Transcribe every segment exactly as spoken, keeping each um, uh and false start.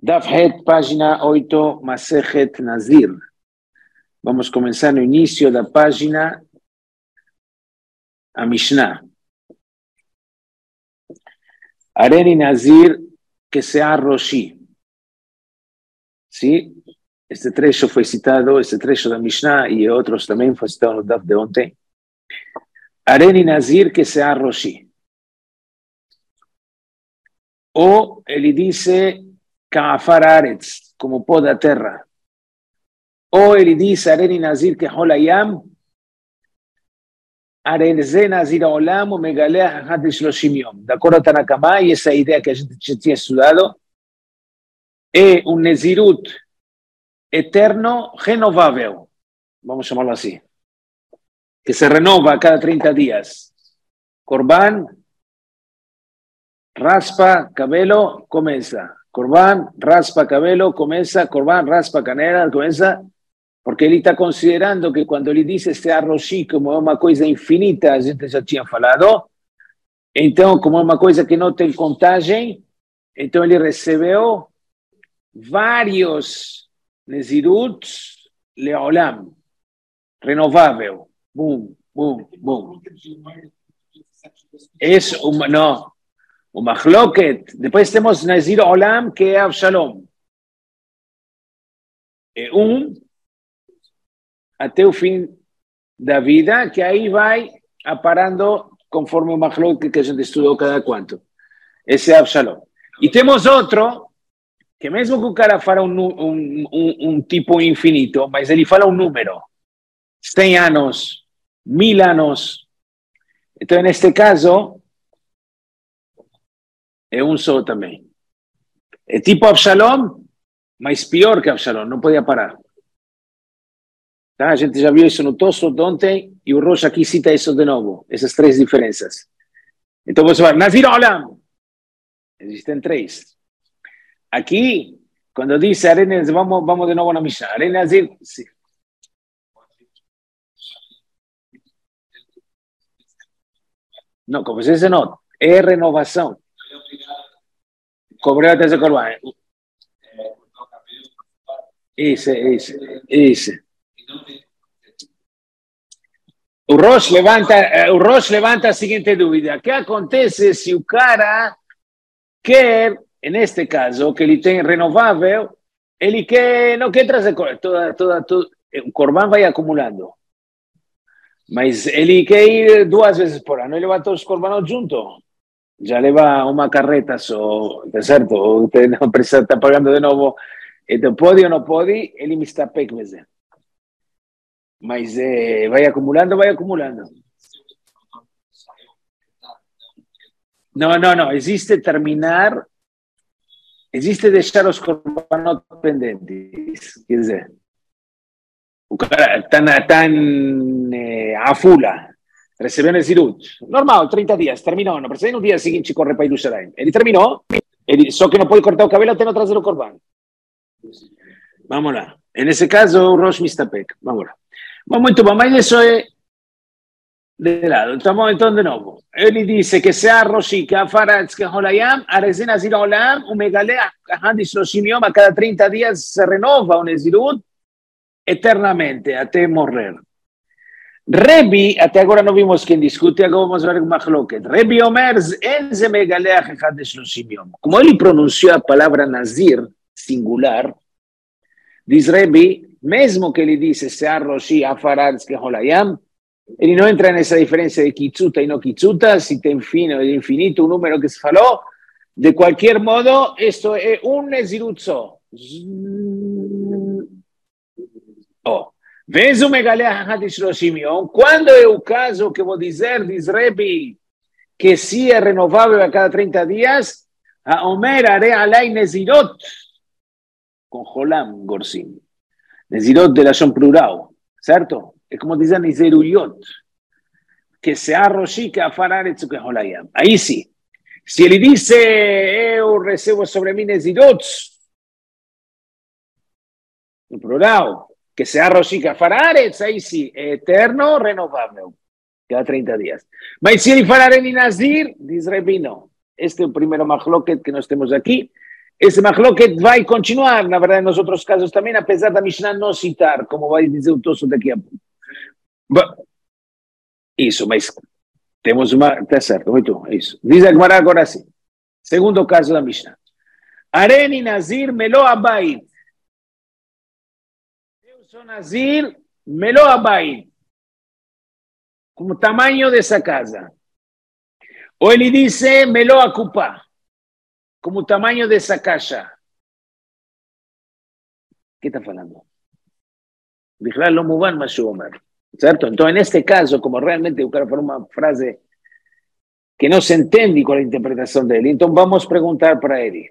Daf Het, página oito, Masejet Nazir. Vamos começar no início da página a Mishnah. Areni Nazir que sea Roshi. ¿Sí? Este trecho foi citado, este trecho da Mishnah e outros também foi citado no Daf de ontem. Areni Nazir que sea Roshi. Ou ele disse Ka'afar Aretz, como pó da terra. Ou ele diz Areni Nazir que Holayam, Areze Nazir Olam, o Megalea Hahad Shloshim Yom. De acordo a Tanakama, e essa ideia que a gente já tinha estudado, é um Nezirut eterno, renovável, vamos chamá-lo assim, que se renova a cada trinta dias. Corban, raspa, cabelo, começa. Corban, raspa, cabelo, começa. Corban, raspa, canela, começa. Porque ele está considerando que quando ele diz este Roshi como é uma coisa infinita, a gente já tinha falado, então, como é uma coisa que não tem contagem, então ele recebeu vários Neziruts Leolam, renovável. Bum, bum, bum. Es uma, não. O Machloket. Depois temos Nazir Olam, que é Avshalom. É um até o fim da vida, que aí vai aparando conforme o Machloket que a gente estudou cada quanto. Esse é Avshalom. E temos outro, que mesmo que o cara fala um, um, um, um tipo infinito, mas ele fala um número. cem anos, mil anos. Então, neste caso, é um só também. É tipo Avshalom, mas pior que Avshalom, não podia parar. Tá? A gente já viu isso no Tosso de ontem, e o Rosh aqui cita isso de novo, essas três diferenças. Então você vai, Nazir Olam. Existem três. Aqui, quando diz Areni, vamos, vamos de novo na Mishnah. Areni Nazir, sim. Não, como você disse, não. É renovação. Cobreu até esse corban. Isso, isso, isso. O Rosh levanta, o Rosh levanta a seguinte dúvida. O que acontece se o cara quer, neste caso, que ele tem renovável, ele quer, não quer trazer toda, toda, toda, o corban vai acumulando. Mas ele quer ir duas vezes por ano, ele leva todos os corbanos juntos. Já leva uma carreta só, tá certo? Ou não precisa estar pagando de novo. Então, pode ou não pode, ele me está pec, mas é, vai acumulando, vai acumulando. Não, não, não. Existe terminar, existe deixar os corbanos pendentes. Quer dizer, o cara está em Afula, recebendo Nezirut. Normal, trinta dias, terminou. Não precisa no dia seguinte correr para Jerusalém. Ele terminou, ele, só que não pode cortar o cabelo até não trazer o corban. Vamos lá. Nesse caso, o Rosh Mistapek. Vamos lá. Mas muito bom, mas isso é de lado. Então, então de novo. Ele disse que se a Roshi, que a Faratz, que a Holayam, a Rezina Zira Olam, o Megalea, a Handis Loshim Yom, a cada trinta dias se renova o Nezirut eternamente, até morrer. Rebi, até agora não vimos quem discute, agora vamos ver o Machloket. Rebi Omer, Enze Megalea, a Handis Loshim Yom. Como ele pronunciou a palavra Nazir, singular, diz Rebi, mesmo que ele disse Sear Roshi Afaratz que Holayam, ele não entra nessa diferença de Kitsuta e não Kitsuta, se tem fim ou de infinito, o número que se falou. De qualquer modo, isto é um Nezirut só. Oh. Vês o Megalea Hadish Roshim Yom, quando é o caso que vou dizer, diz Rebi, que se é renovável a cada trinta dias, a Omer Are Alai Nezirot, com Holam Gorsim. Nezirot de Lashon plural, certo? É como dizem Neziruyot, que se há Roshi, que a Fararetz, que Holayam. Aí sim. Se ele disse, eu recebo sobre mim Nezirot, no plural, que se há Roshi, que a Fararetz, aí sim, é eterno, renovável, cada trinta dias. Mas se ele falar em Nazir, diz Rebi, não. Este é o primeiro Machloket que nós temos aqui. esse Mahloket vai continuar, na verdade, nos outros casos também, apesar da Mishnah não citar, como vai dizer o Tosso daqui a pouco. Isso, mas temos uma... Tá certo, muito, isso. Diz a Gemara agora sim. Segundo caso da Mishnah. Areni Nazir Melo Abayit. Eu sou Nazir Melo Abayit. Como tamanho dessa casa. Ou ele disse Melo Akupá. Como o tamanho dessa caixa. O que está falando? Bichlal lo muban mashu omer. Certo? Então, neste caso, como realmente eu quero falar uma frase que não se entende com a interpretação dele, então vamos perguntar para ele.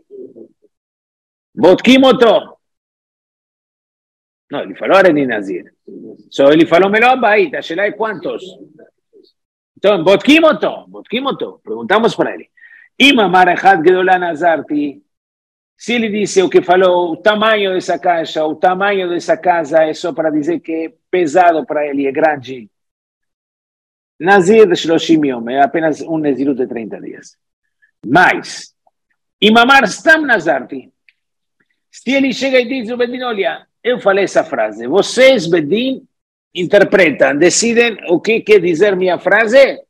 Botkimoto. Não, ele falou Areni Nazir. Só ele falou Melo Abayit. A Sheila é quantos? Então, Botkimoto. Botkimoto. Perguntamos para ele. Ima Marachat Gedolah Nazarti. Se ele disse o que falou, o tamanho dessa caixa, o tamanho dessa casa é só para dizer que é pesado para ele, é grande. Nazir de Shloshim Yom, é apenas um Nazirut de trinta dias. Mas, Imamar Stam Nazarti. Se ele chega e diz, o Bedin, olha, eu falei essa frase, vocês, Bedin, interpretam, decidem o que quer dizer minha frase?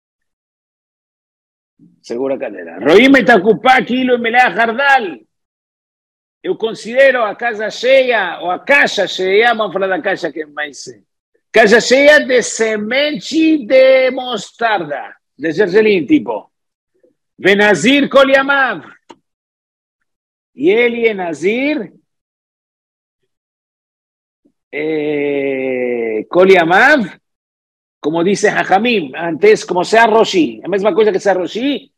Segura a cadeira. Roim etakupá kilo melea hardal. Eu considero a casa cheia, ou a caixa cheia, vamos falar da caixa que é mais... Caixa cheia de semente de mostarda, de gergelim, tipo. Venazir kol yamav. E ele é Nazir, eh, kol yamav, como dice Jajamim, antes, como sea Roshi, a mesma coisa que sea Roshi,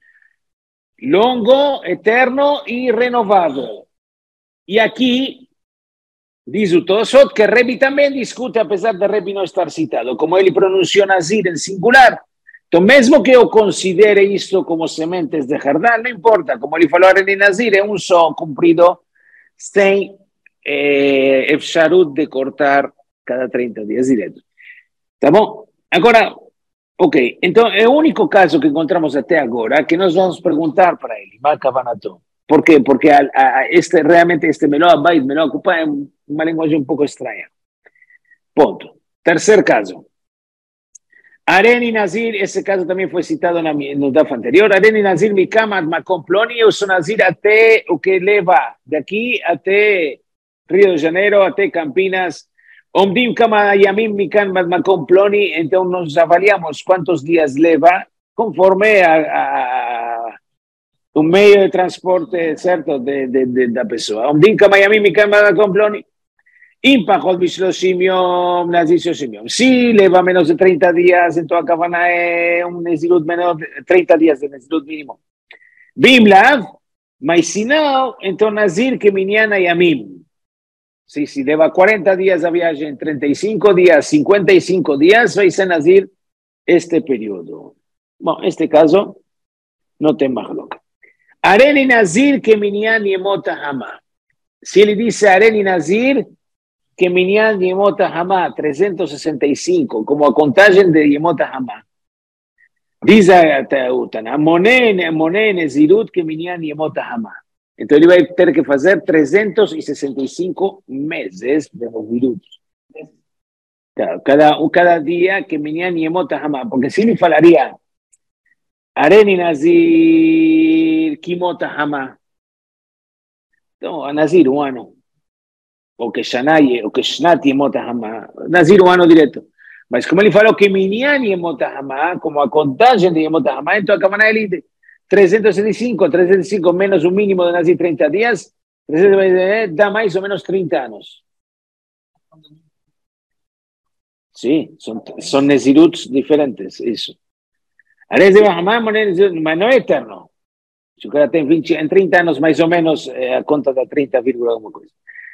longo, eterno e renovado. E aqui, diz o Tosot, que Rebbe também discute, apesar de Rebbe não estar citado, como ele pronunciou Nazir em singular. Então, mesmo que eu considere isto como sementes de jardal, não importa, como ele falou em Nazir, é um só comprido, sem eh, efsharut de cortar cada trinta dias direto. Tá bom? Agora, ok, então é o único caso que encontramos até agora que nós vamos perguntar para ele, Makavanato. ¿Por qué? Porque a, a este, realmente este Melo Abayit, Melo Akupá, es una lenguaje un poco extraña. Punto. Tercer caso. Areni Nazir, ese caso también fue citado en el D A F anterior. Areni Nazir, Mikama, Makom Ploni, eu sou Nazir até o que leva de aqui até Rio de Janeiro, até Campinas. Omdim Kama Yamim Mikan Makom Ploni, então nós avaliamos quantos dias leva conforme a, a un medio de transporte, certo, de, de, de, da pessoa. Omdim Kama Yamim Mikan Makom Ploni. Impachot bishloshim yom, nazir shloshim yom. Si leva menos de trinta días, então a kavana é um nezirut menor de trinta dias de nezirut mínimo. Bimlav, mas se não, então nazir que minyan yamim. Si, si leva quarenta dias a viagem, trinta e cinco dias, cinquenta e cinco dias, vai ser nazir este período. Bom, este caso não tem mahloka. Areni nazir que minyan yemot hama. Se ele disse areni nazir, que Minyan Yemot Hamá, trezentos e sessenta e cinco, como a contagem de Yemot Hamá. Diz a Utana, Moné Nezirut que Minyan Yemot Hamá. Então ele vai ter que fazer trezentos e sessenta e cinco meses de Nezirut. Cada, cada dia que Minyan Yemot Hamá, porque se ele falaria Areni Nazir Kimot Hamá, então a Nazir um ano. O que Shanaye, o que Shnat Yemot Hamá, Nazir um ano direto. Mas como ele falou que Minyan Yemot Hamá, como a contagem de Yemot Hamá, então a Kavanah ele trezentos e sessenta e cinco, trezentos e cinco menos o mínimo de Nazir trinta dias, dá mais ou menos trinta anos. Sim, são, são Neziruts diferentes, isso. Aliás, mas não é eterno. Se o cara tem vinte, em trinta anos, mais ou menos, a conta dá trinta, alguma coisa.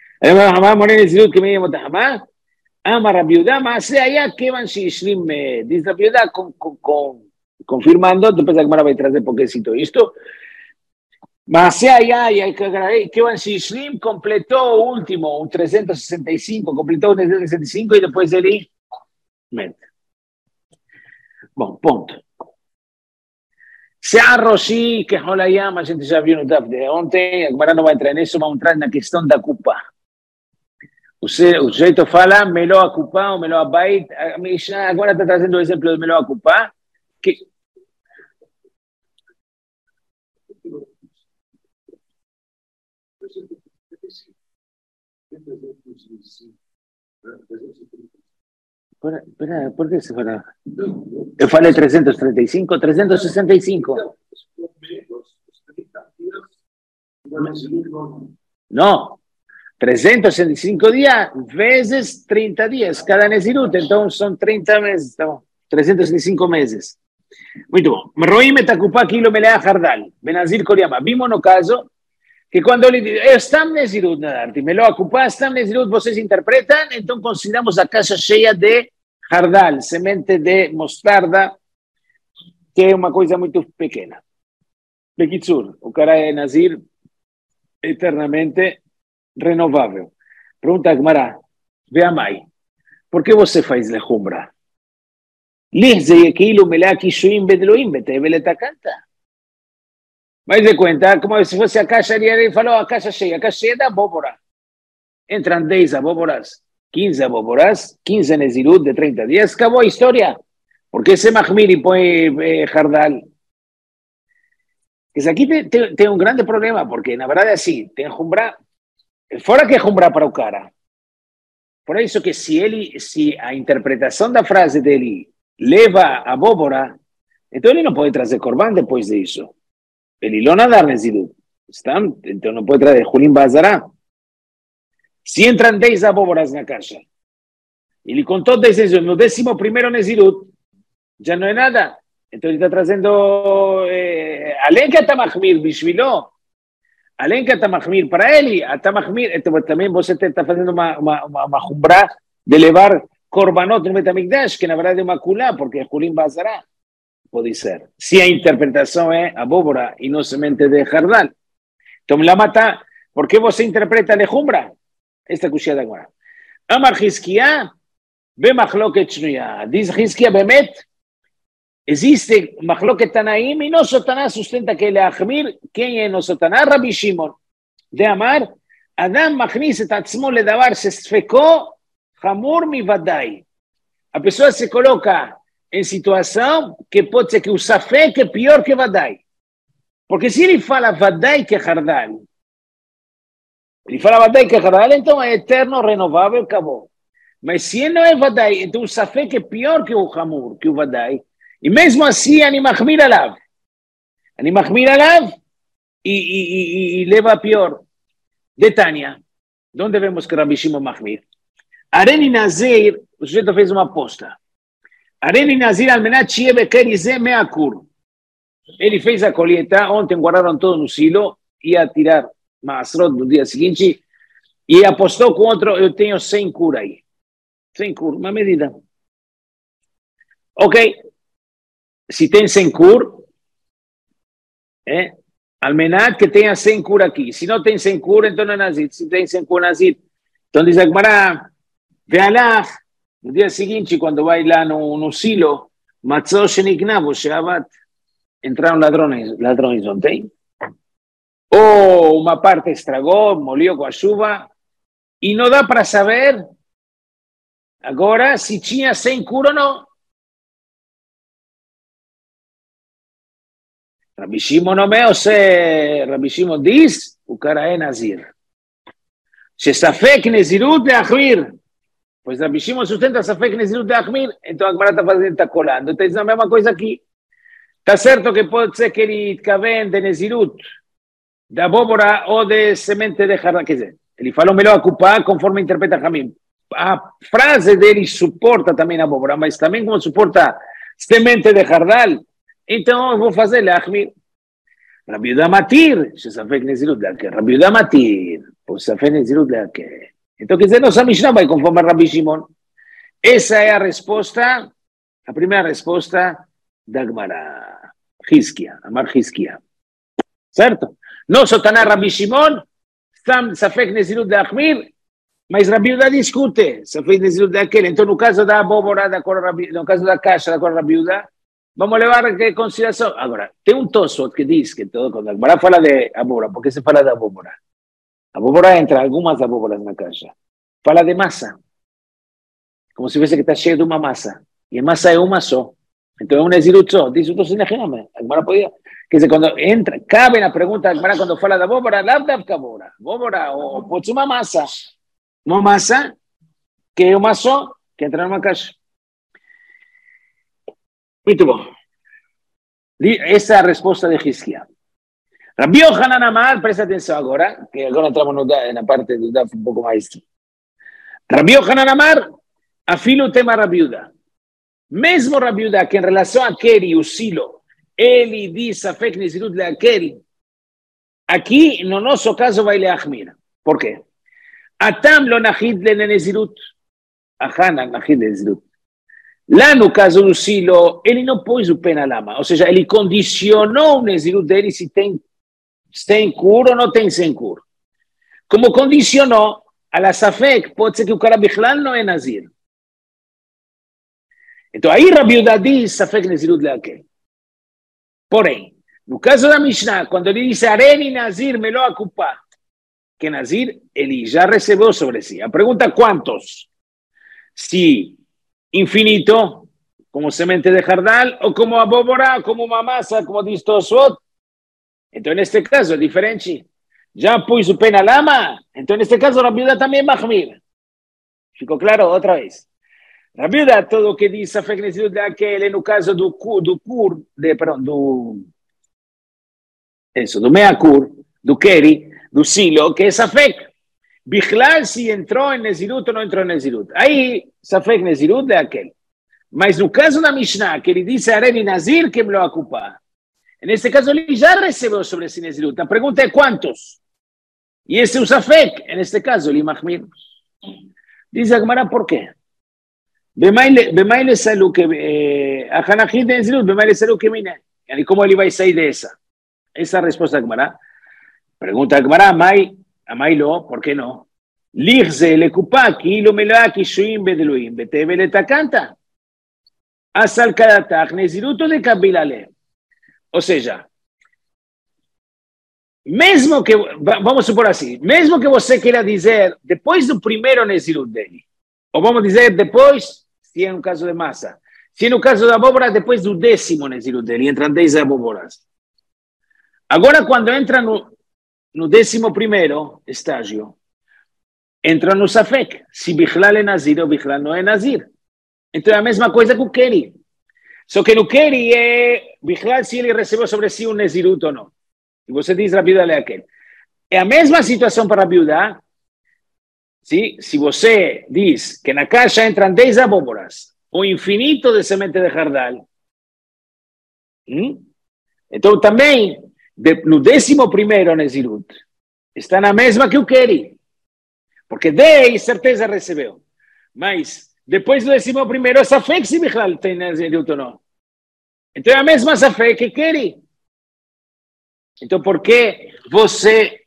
Ama Rabiudá, mas aí que van se Ishlim, diz Rabiudá, confirmando, depois a Gemara vai trazer porque citou isto, mas aí que van se Ishlim completou o último, um trezentos e sessenta e cinco, completou o trezentos e sessenta e cinco e depois ele mente. Bom, ponto. Sear Roshi, que Holayam, a gente já viu no Daf de ontem, agora não vai entrar nisso, vamos entrar na questão da culpa. O sujeito fala, melhor a culpa ou melhor a bait. A Mishnah agora está trazendo o exemplo do melhor a culpa. Que... Espera, espera, por que você fala? Eu falei trezentos e trinta e cinco, trezentos e sessenta e cinco. Não, trezentos e sessenta e cinco dias vezes trinta dias, cada Nezirut, então são trinta meses, então, trezentos e sessenta e cinco meses. Muito bom. Roim et akupá kilo melea hardal, Benazir Koriama. Vimos no caso que quando ele diz, Stam Nezirut, Nadarti, melhor akupá, Stam Nezirut, vocês interpretam, então consideramos a caixa cheia de hardal, semente de mostarda, que é uma coisa muito pequena. Bekitsur, o cara é Nazir eternamente renovável. Pergunta a Gemara, vê a mãe, por que você faz lejumbra? Lihze aquilo melaki shuim bedloim betevele canta. Mas de conta, como se fosse a caixa, ele falou a caixa cheia, a caixa cheia da abóbora. Entram dez abóboras, quinze abóboras, quinze Nezirut de trinta dias, acabou a história. Por que se mahmir e põe eh, jardal? Pues aquí te, te, tem um grande problema, porque na verdade assim, tem jumbra, fora que é jumbra para o cara. Por isso que se ele, se a interpretação da frase dele leva a abóbora, então ele não pode trazer corban depois disso. Ele não nadar Nezirut. Então não pode trazer Julim Bazará. Se entram dez abóboras na caixa, ele contou dez Nezirut, no décimo primeiro Nezirut, já não é nada. Então ele está trazendo, eh, além que está mahmir, bishvilo, além que está mahmir para ele, está mahmir, então, também você está fazendo uma, uma, uma, uma jumbra de levar korbanot no Betamikdash, que na verdade é uma kulá, porque é Julim Bazará. Pode ser. Se a interpretação é abóbora e não semente de jardal. Então la mata, por que você interpreta de jumbra? Esta cuxia da agora. Amar Hizkiah, be machloket shnuya. Diz Hizkiah bemet, existe machloket Tanaim e nosso Taná sustenta que ele é Achmir. Quem é nosso Taná? Rabbi Shimon. De Amar, Adam machnis et atzmo ledavar sesfeko hamur mivadai. A pessoa se coloca em situação que pode ser que o safek é pior que vadai. Porque se ele fala vadai que é hardal, ele fala vadai que é hardal, então é eterno, renovável, acabou. Mas se ele não é vadai, então o safek é pior que o hamur, que o vadai. E mesmo assim, ani mahmir alav. Ani mahmir alav e, e, e, e leva a pior. De Tânia, onde vemos que Rabbi Shimon mahmir? Areni Nazir, o sujeito fez uma aposta. Areni Nazir almenat shiebe kerizé meakur. Ele fez a colheita, ontem guardaram todo no silo, ia tirar maasrot no dia seguinte, e apostou com outro, eu tenho cem cur aí. cem cur, uma medida. Ok. Se tem cem cur, é, almenat que tenha cem cur aqui. Se não tem cem cur, então não é Nazir. Se tem cem cur, Nazir. Então diz a Gemara, ve'alach, no dia seguinte, quando vai lá no, no silo, matzó sheniknav, sheavat, entraram ladrões, ladrões ontem, ou uma parte estragou, molhou com a chuva, e não dá para saber agora se tinha cem cur ou não. Rabbi Shimon não é, ou se Rabbi Shimon diz, o cara é Nazir. Se safek nezirut de achmir, pois Rabbi Shimon sustenta safek nezirut de achmir, então a Gemara está fazendo, está colando. Está dizendo a mesma coisa aqui. Está certo que pode ser que ele cabe de nezirut, de abóbora ou de semente de jardal. Quer dizer, ele falou melhor a culpa conforme interpreta Hamim. A frase dele suporta também a abóbora, mas também como suporta semente de jardal, então eu vou fazer Lachmir. Rabbi Yehuda matir, safek nezirut de achmir. Rabbi Yehuda matir, pois safek nezirut de achmir. Então, quer dizer, nossa Mishnah vai conforme a Rabbi Shimon. Essa é a resposta, a primeira resposta da Gemara. Hizkiah, Amar Hizkiah. Certo? Nosso Taná Rabbi Shimon, safek nezirut de achmir, mas Rabbi Yehuda discute, safek nezirut de achmir. Então, no caso da abóbora, da cor Rabbi, no caso da caixa da cor Rabbi Yehuda, vamos levar em consideração. Agora, tem um Tosfot que diz que todo, quando a Gemara fala de abóbora, por que se fala de abóbora? A abóbora entra algumas abóboras na caixa. Fala de massa. Como se fosse que está cheio de uma massa. E a massa é uma só. Então é um Nezirut só. Diz o Tosfot, imagina-me. A Gemara podia... Quer dizer, quando entra, cabe na pergunta da Gemara quando fala de abóbora, lavdavka abóbora. Abóbora, ou pode ser uma massa. Uma massa que é uma só, que entra numa caixa. Muito bom. Essa é a resposta de Hizkiah. Rabbi Yochanan Amar, presta atenção agora, que agora entramos no, na parte do Daf um pouco mais. Rabbi Yochanan Amar, afilo o tema Rabbi Yehuda. Mesmo Rabbi Yehuda, que em relação a Keri, o silo, ele diz Safek Nezirut le'akel, aqui, no nosso caso, vai le'achmir. Por quê? Atam lo nachid le'nezirut. Ahana nachid le'nezirut. Lá no caso do silo, ele não pôs o pé na lama, ou seja, ele condicionou o Nezirut dele se tem, se tem cur ou não tem sem cur. Como condicionou, a la Safek, pode ser que o cara Bichlal não é Nazir. Então aí Rabbi Yehuda diz Safek Nezirut le'akel. Porém, no caso da Mishnah, quando ele diz Areni Nazir me lo ocupa, que Nazir, ele já recebeu sobre si. A pergunta quantos? Se infinito, como semente de jardal, ou como abóbora, como uma massa, como diz Tosfot. Então, neste caso, é diferente. Já pus o pé na lama, então, neste caso, Rabbi Yehuda também é mahmir. Ficou claro? Outra vez. Rabbi Yehuda, todo o que diz Safek Nezirut le'akel, no caso do cur, do cur, de, perdão, do, isso, do mea cur, do keri, do silo, que é Safek. Bichlal se entrou em Nezirut ou não entrou em Nezirut. Aí, Safek Nezirut le'akel. Mas no caso da Mishnah, que ele disse Areni Nazir, que me lo ocupa. Nesse caso, ele já recebeu sobre esse Nezirut. A pergunta é quantos? E esse é o Safek. Neste caso, ele mahmir. Diz a Gemara, por quê? Bemai le salu que a Hanachid de Nezirut, bemai le salu que mina. E como ele vai sair dessa? Essa é a resposta da Gemara. Pergunta a Gemara, Amai, Amai lo, por que não? Lirze le kupa, ki lo melá, ki shuim bedeluim, beteve le takanta. Asal kadatach, Nezirut de kabilale. Ou seja, mesmo que, vamos supor assim, mesmo que você queira dizer, depois do primeiro Nezirut dele, ou vamos dizer depois, se é no caso de massa, se é no caso da abóbora, depois do décimo Nezirut dele, entram dez abóboras. Agora, quando entra no, no décimo primeiro estágio, entra no Safek, se Bichlal é Nazir ou Bichlal não é Nazir. Então é a mesma coisa que o Keri. Só que no Keri é Bichlal se ele recebeu sobre si um Nezirut ou não. E você diz Rabbi Yehuda le'akel. É a mesma situação para Rabbi Yehuda. Se, se você diz que na caixa entram dez abóboras, o infinito de semente de jardal, hum? Então também, de, no décimo primeiro Nezirut, está na mesma que o Keri. Porque dez certeza recebeu. Mas depois do décimo primeiro, essa Safek se Bichlal tem Nezirut ou não. Então é a mesma Safek que Keri. Então por que você...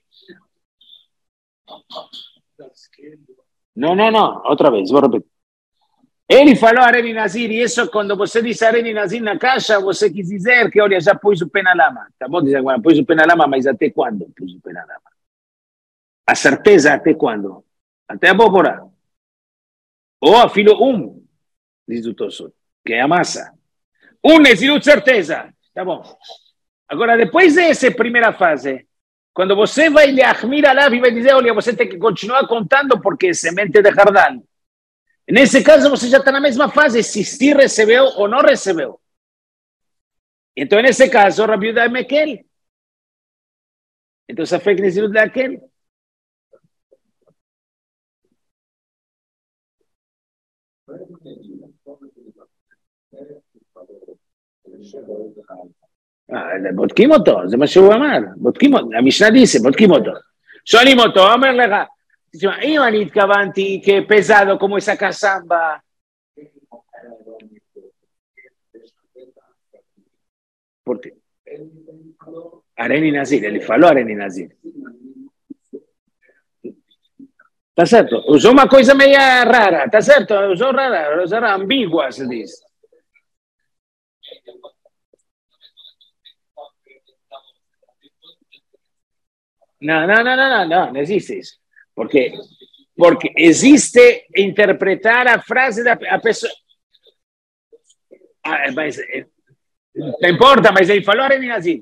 Não, não, não. Outra vez, vou repetir. Ele falou Areni Nazir, e isso, quando você diz Areni Nazir na caixa, você quis dizer que, olha, já pôs o pé na lama. Tá bom dizer agora, pôs o pé na lama, mas até quando pôs o pé na lama? A certeza até quando? Até a abóbora. Ou a filo um, diz o Tosfot, que é a massa. Um Nezirut certeza. Tá bom. Agora, depois dessa primeira fase, quando você vai lhe achmir a lá e vai dizer, olha, você tem que continuar contando porque é semente de jardal. Nesse caso, você já está na mesma fase, se se recebeu ou não recebeu. Então, nesse caso, Rabbi Yehuda é mekel. Então, Safek Nezirut le'akel. בודקים אותו, זה מה שהוא אמר. בודקים אותו, המשנה דיסה, בודקים אותו. שואלים אותו, אומר לך, תשמע, אם אני התכוונתי כפזדו, כמו esa cassamba, ¿por qué? Areni Nazir, ele falou Areni Nazir. Tá certo? Usou uma coisa meio rara, tá certo? Usou rara, usou ambígua, se diz. No, no, no, no, no, no, no existe eso. Porque, porque existe interpretar a frase da a pessoa. Ah, mas, eh, não importa, mas ele falou Areni Nazir.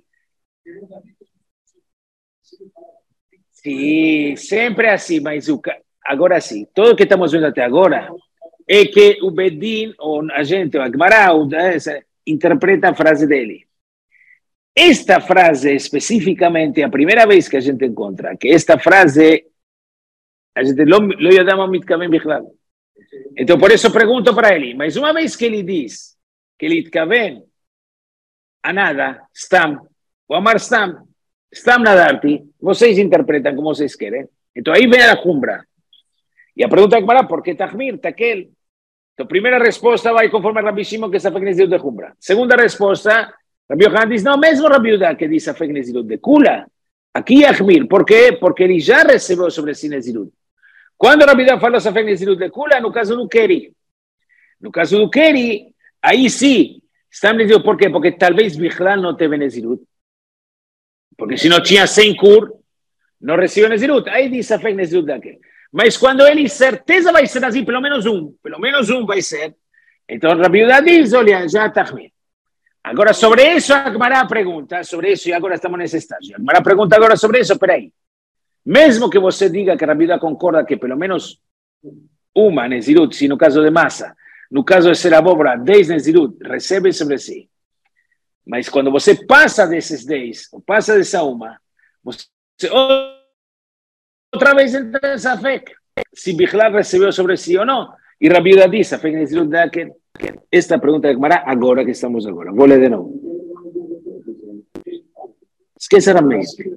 Sim, sempre assim, mas o, agora sim, tudo que estamos vendo até agora é que o Bedin, ou a gente, o Agmará, interpreta a frase dele. Esta frase especificamente, a primeira vez que a gente encontra, que esta frase, a gente não yodama mitkaven bichlal. Então, por isso pergunto para ele, mas uma vez que ele diz que ele itkaven a nada, stam, o amar stam, stam nadarti, vocês interpretam como vocês querem. Então, aí vem a cumbra. E a pergunta é, ¿por qué Tahmir, Taquel? Então, primeira resposta vai conforme a Rabi Shimon, que é a Feknezirut de cumbra. Segunda resposta, Rabi Yohanan diz, não, mesmo Rabi Yehuda que diz a Feknezirut de Kula. Aqui é Ahmir. Por quê? Porque ele já recebeu sobre si Nezirut. Quando Rabi Yehuda falou a Feknezirut de Kula, no caso do Keri. No caso do Keri, aí sim, estamos dizendo por quê? Porque talvez Bichlal não teve Nezirut. Porque se não tinha cem Kur, não recebeu Nezirut. Aí diz a Feknezirut daquele. Mas quando ele certeza vai ser assim, pelo menos um, pelo menos um vai ser. Então, Rabi Yehuda diz, olha, já está Ahmir. Agora, sobre isso, a Gemara pergunta, sobre isso, e agora estamos nesse estágio. A Gemara pergunta agora sobre isso, peraí. Mesmo que você diga que a Rabi Yehuda concorda que pelo menos uma Nezirut, se no caso de massa, no caso de ser abóbora, dez Nezirut, recebe sobre si. Mas quando você passa desses dez, ou passa dessa uma, você outra vez entra nessa fé, se Bichlal recebeu sobre si ou não. E Rabi Yehuda diz, a fé Nezirut daquele. Esta pregunta de Gemara agora que estamos agora. Vou ler de novo. Esqueça a mente.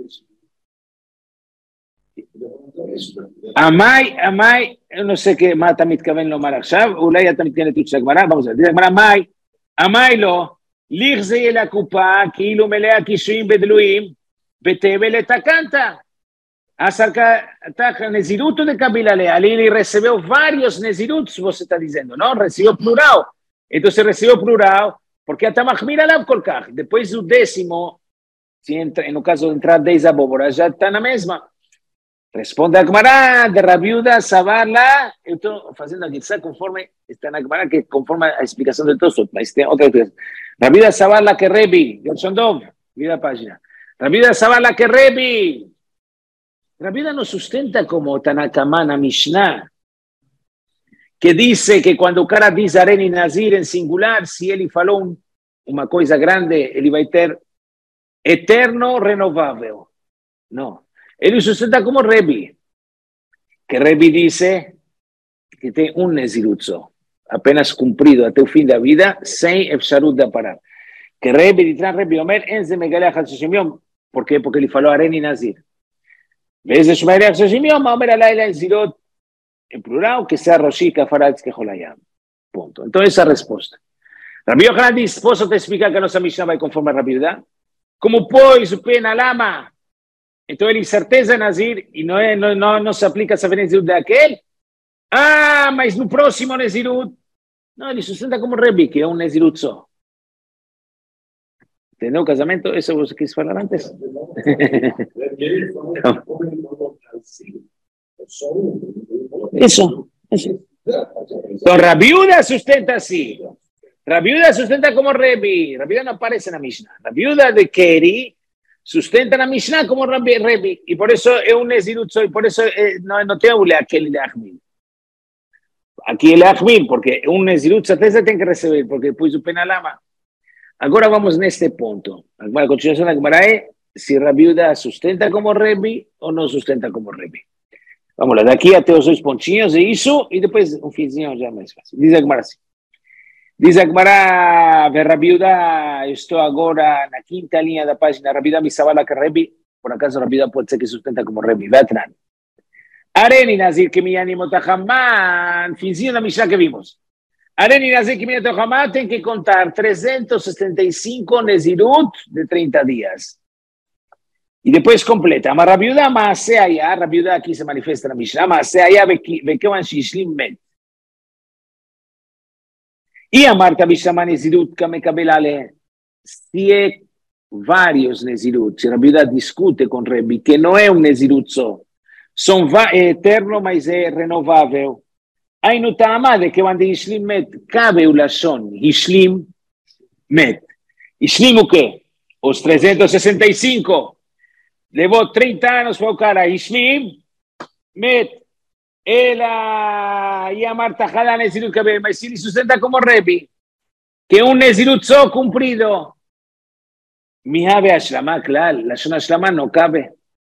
Amai, amai, eu não sei que מה אתה מתכוון לומר עכשיו, אולי אתה מתכוון לתות של הגמרא, vamos a ver. הגמרא, amai, amai לא, לכזה יהיה לקופה, כאילו מלאה קישואים בדלויים, ותבל את הקנטה. Acerca Nezirut de Kabilale, ali recebeu vários Neziruts, você está dizendo, não? Recebeu plural. Então, se recebeu plural, porque até Mahmir Alav Kolkach. Depois do décimo, se entra, no caso de entrar dez abóboras, já está na mesma. Responde a Gemara de Rabi Yehuda Savar lá. Eu estou fazendo a guisa conforme está na Gemara, que conforme a explicação de Tosfot, mas tem outra coisa. Rabi Yehuda Savar lá que Rebi, Gershon Dov, vira a página. Rabi Yehuda Savar lá que Rebi. Rabi Yehuda nos sustenta como Tanakamana Mishnah, que dice que quando o cara diz Areni Nazir em singular, se ele falou um, uma coisa grande, ele vai ter eterno renovável. Não. Ele sustenta como Rebi, que Rebi dice que tem um Nezirut só, apenas cumprido até o fim da vida, sem efsharut de parar. Que Rebi, diz Rebi Omer, en ze megaleh ha-shishim yom. Por quê? Porque ele falou Areni Nazir. Vezes Shmeireh ha-shishim yom, Omer alayla Nezirut, em plural, que sea Roshi, Kafaratz, Keholayam. Ponto. Então, essa é a resposta. Rabi Yohanan diz, posso te explicar que a nossa Mishnah vai conforme a Rabi Yehuda? Como pois o pé na lama? Então, ele certeza é Nazir e não, é, não, não, não se aplica a saber Nezirut daquele? Ah, mas no próximo Nezirut? Não, ele sustenta como Rebi, que é um Nezirut só. Entendeu o casamento? Isso você quis falar antes? Isso, isso. Então, Rabi Yehuda sustenta assim. Rabi Yehuda sustenta como Rebi. Rabi Yehuda não aparece na Mishnah. Rabi Yehuda de Keri sustenta na Mishnah como Rebi, Rebi. E por isso é um Nezirut só. E por isso é, não, não tem aquele de Ahmir. Aqui ele é Ahmir, porque um Nezirut certeza tem que receber, porque depois o Penalama. Agora vamos neste ponto. A continuação da Gemara é se Rabi Yehuda sustenta como Rebi ou não sustenta como Rebi. Vamos lá, daqui até os dois pontinhos é isso, e depois um finzinho já mais fácil. Diz a Gemara assim. Diz a Gemara, Rabi Yehuda, estou agora na quinta linha da página, Rabi Yehuda Misavala que Rebi, por acaso Rabi Yehuda pode ser que sustenta como Rebi, vai atrás. Areni Nazir que me animo Tahaman, finzinho da Mishnah que vimos. Areni Nazir que me animo Tahaman tem que contar trezentos e setenta e cinco Nezirut de trinta dias. E depois completa. Mas Rabi Yehuda Maaseh Haya, Rabi Yehuda aqui se manifesta na Mishnah, Maaseh Haya Vekevan Shishlim Met. E a Marta Bishamah Nezirut Kamekabel Ale, se é varios Nezirut. Si Rabbi Yehuda discute con Rebbe, que no es un Nezirut só, son eterno, mas é renovável. Aí no Ta'amad, que quando Ishlim met, cabe o Lashon, Ishlim met. Ishlim o quê? Os trezentos e sessenta e cinco. Levou trinta anos para o cara. Ishlim met. Ela ia martajada Nezirut cabe, mas se ele sustenta como Rebbe, que un Nezirut só cumprido. Mihabe Ashlama, claro, la Shon Ashlama no cabe.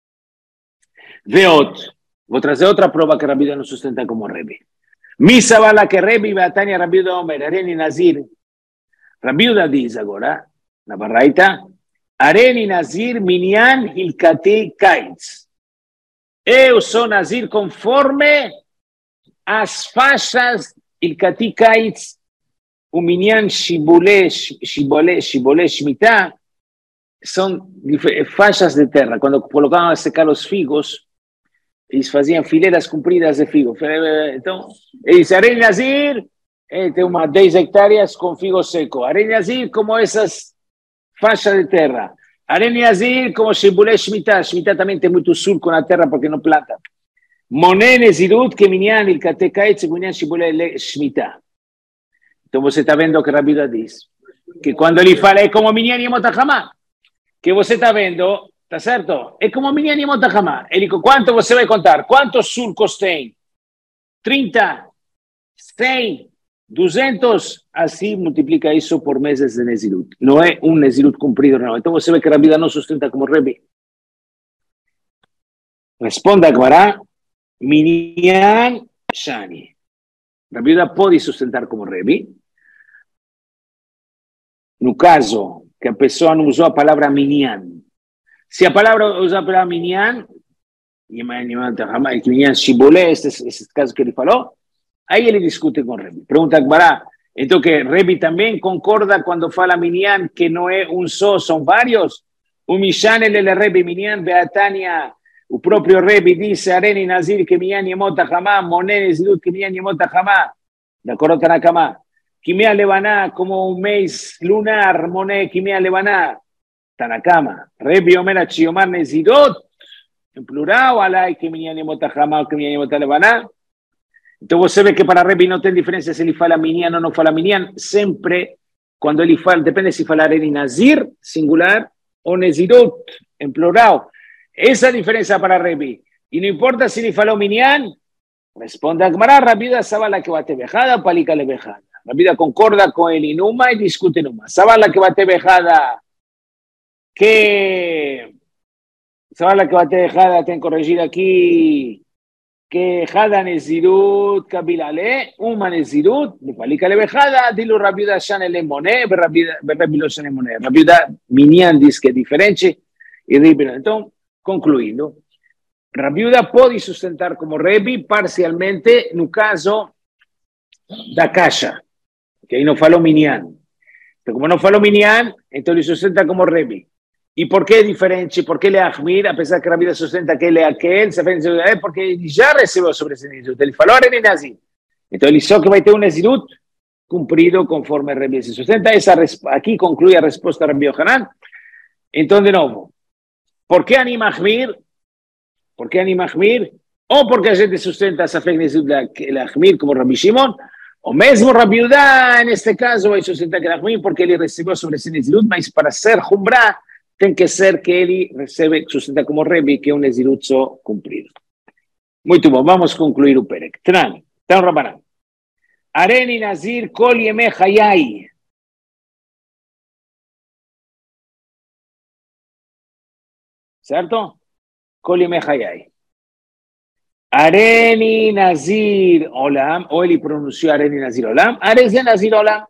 Veot, voy a traer otra prueba que Rabbi Yehuda no sustenta como Rebbe. Misa bala que Rebbe Beatania Rabbi Yehuda Omer, Areni Nazir. Rabbi Yehuda dice agora, na barraita, Areni Nazir minyan hilkati kaitz. Eu sou Nazir conforme as faixas hilkati kaitz, o minyan shibule, shibole, shibole, shmita, são faixas de terra. Quando colocavam a secar os figos, eles faziam fileiras compridas de figo. Então, eles, Arei Nazir, eh, tem uma dez hectares com figo seco. Arei Nazir como essas faixas de terra. Arei Nazir como Shibulé Shemitah. Shemitah também tem muito surco na terra porque não planta. Moné Nezirut, que minyan il katekaitz, minyan Shibulé Shemitah. Então você está vendo o que Rabbi Yehuda diz. Que quando ele fala é como minyan e motahama. Que você está vendo, tá certo? É como minyan e motahama. Ele diz, quanto você vai contar? Quantos surcos tem? trinta, cem, duzentos, assim multiplica isso por meses de Nezirut. Não é um Nezirut cumprido, não. Então você vê que a vida não sustenta como Rebbe. Responda a Gemara, minyan shani. A vida pode sustentar como Rebbe. No caso que a pessoa não usou a palavra minyan. Se a palavra usa a palavra minyan, minyan shibole, esse, esse caso que ele falou, aí ele discute com Rebbe. Pergunta Gemara, então que Rebbe também concorda quando fala minyan, que não é um só, são vários? O Mishan, ele é Rebbe minyan, Beatania, o próprio Rebbe disse, Areni Nazir, que minyan yemot hachama, Moné Nezirut, que minyan yemot hachama, de acordo com Tanakama. Kimia Levaná, como un mes lunar, Moné, Kimia Levaná, Tanakama. Rebbe Omer Chiomar Nezirot, en plural, Alay, Kimia Nemotahama, Kimia Nemotalevaná. Então você vê que para Rebbe não tem diferença se ele fala minyan ou não fala minyan. Sempre, quando ele fala, depende se falar em Nazir, singular, ou Nezirot, en plural. Essa é a diferença para Rebbe. E não importa se ele falou minyan, responde a Gemara, Rabbi Yehuda Sabala que bate bejada, palika le bejada. Rabbi Yehuda concorda con él y Numa y discute Numa. Sabala que bate bejada, que Sabala que bate bejada, ten que corregir aquí, que Jada Nezirut, Kabilale, Uma Nezirut, de palika le bejada, dilo Rabbi Yehuda Shane le Moné, Rabbi Yehuda lo Shane Moné. Rabbi Yehuda Minyan dice que es diferente y Rebbe. Entonces, concluindo, Rabbi Yehuda pode sustentar como Rebbe parcialmente no caso da caixa, que aí não falou minyan. Então, como não falou minyan, então ele sustenta como Rebbe. E por que é diferente? Por que ele é Ahmir, apesar que Rabbi Yehuda sustenta que ele é aquele, é porque ele já recebeu sobre esse Nezirut. Ele falou, ele é Nazir. Então ele só que vai ter um Nezirut cumprido conforme Rebbe se sustenta. Essa, aqui conclui a resposta a Rabbi Yohanan. Então, de novo, por que anima Ahmir? ¿Por qué anima Ahmir? O porque a gente sustenta essa fé de Ahmir como Rabbi Shimon, o mesmo Rabbi Yehuda, en este caso, vai sustentar que Ahmir porque ele recebeu sobre esse Nezirut, mas para ser Humbrá, tem que ser que ele recebe, sustenta como Rebbe, que é um Nezirut só cumprido. Muito bom, vamos concluir o Perek. Tran, Tan Rabanan. Areni Nazir kol yemei hayai. ¿Certo? Kol yemei hayai. Areni Nazir Olam, o él pronunció Areni Nazir Olam, Areni Nazir Olam,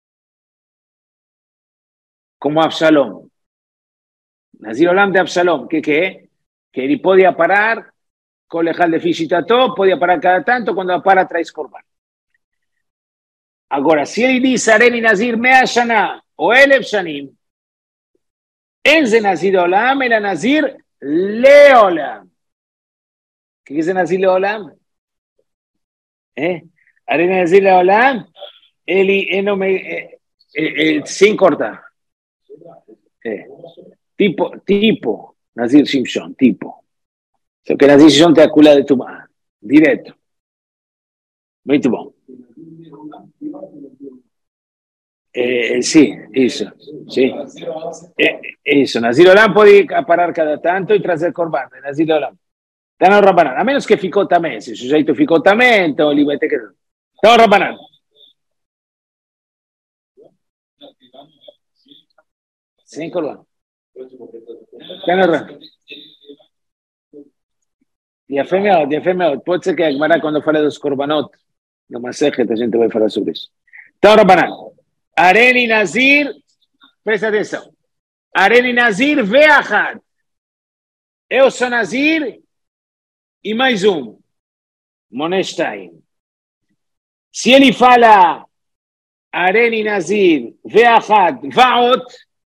como Absalom. Nazir Olam de Absalom, ¿qué qué? Que él podía parar, colejal de Fishitato, podía parar cada tanto, cuando para traes Corban. Ahora, si él dice Areni Nazir Mea Shana, o Elef Shanim, es de Nazir Olam, era Nazir Leolam. ¿Qué dice Nazir Leolam? ¿Eh? Areni Nazir Leolam, él no me, eh, eh, eh, sin cortar. Eh, tipo, tipo, Nazir Shimshon, tipo. Só que Nazir Shimshon te acula de tu mano, direto. Muito bom. Eh, sí, eso, sí. Eh, eso, Nazir Olam puede parar cada tanto y trazer corban, Nazir Olam. Estão Rabanan, a menos que ficou também, se o sujeito ficou também, então ele vai ter que... Estão Rabanan. Sem corban. יפה מאוד, יפה מאוד. Pode ser que a Gemara, quando fala dos korbanot, no Masechet, a gente vai falar sobre isso. Então, Rabanan, Areni Nazir, presta atenção. Areni Nazir ve'achad. Eu sou Nazir e mais um. Moneshtaim. Se ele fala Areni Nazir ve'achad va'ot,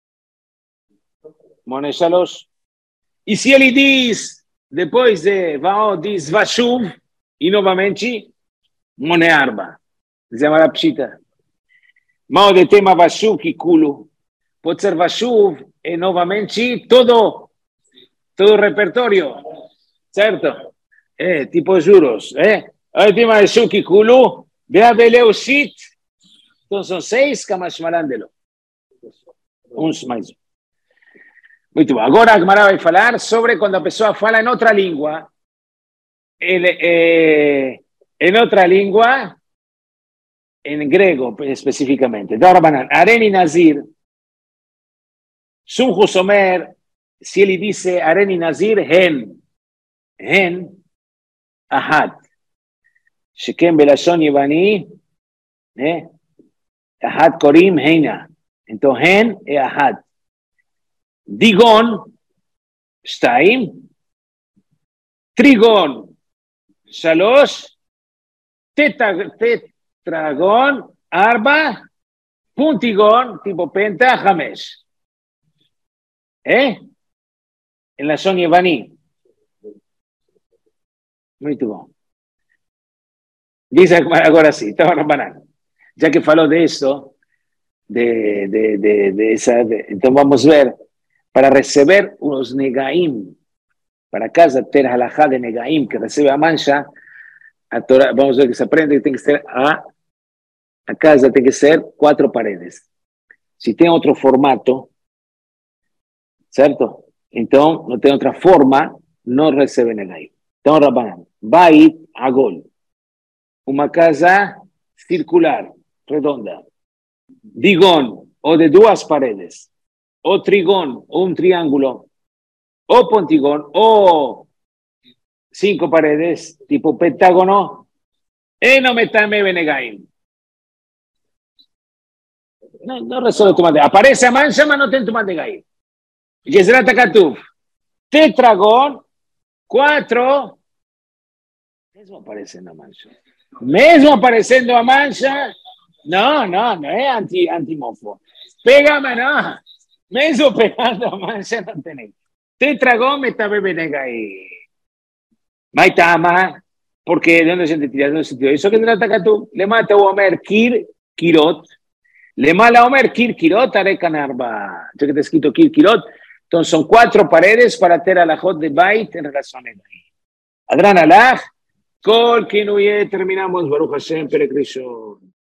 Moneshalosh. E se ele diz, depois de va'ot, diz vashuv, e novamente, Monearba. Se chama Pshita. Mao de tema vashuv kikulo. Pode ser vashuv e novamente todo, todo o repertório. Certo? É, tipo juros. É? O tema vashuv kikulo, vea beleushit. Então são seis kamashmarandelo. Uns mais um. Muito bom. Agora a Gemara vai falar sobre quando a pessoa fala em outra língua. Ele, eh, em outra língua, em grego especificamente. Então, Rabanan, Areni Nazir, Sum Husomer, se ele disse Areni Nazir, Hen, Hen, Ahad. Shekem Belashon Yevani, eh? Ahad Korim Heina. Então, Hen é Ahad. Digon, Shtaim, Trigon, Shalosh, Tetragon, Arba, Puntigon, tipo Penta, Hamesh. ¿Eh? En la zona Yevani. Muy bom. Dice agora sí, estaba Rabbanan. Ya que faló de eso, de, de, de, de esa, de, entonces vamos a ver, para receber unos negaim, para casa ter halajá de negaim, que recibe a mancha, a Torah, vamos a ver que se aprende que tiene que ser a, a casa tiene que ser cuatro paredes. Si tiene otro formato, ¿cierto? Entonces, no tiene otra forma, no recibe negaim. Entonces, Rabbanan, Bait Agol, una casa circular, redonda, digón, o de dos paredes, o trigón, o un triángulo, o pontigón, o cinco paredes, tipo pentágono, e no metame benegaim. No, no resuelve tu mande. Aparece a mancha, pero no tiene tu mandegaim. Que será Takatuf. Tetragón, cuatro. Mesmo aparecendo a mancha. Mesmo aparecendo a mancha, no, no, no es anti, antimofo. Pégame, no. Mesmo pegando a mancha, no tenés. Tetragón, metame benegaim. Maitama, porque de dónde se te tira, de dónde se tira. Eso que trata acá tú, le mata a Omer Kir Kirot, le mala a Omer Kir Kirot, Arekanarba. Yo que te he escrito Kir Kirot, entonces son cuatro paredes para tener alajot de Bait en relación a ahí. Adran alaj, Kol Kinuye, terminamos, Baruch Hashem, Perekrishon.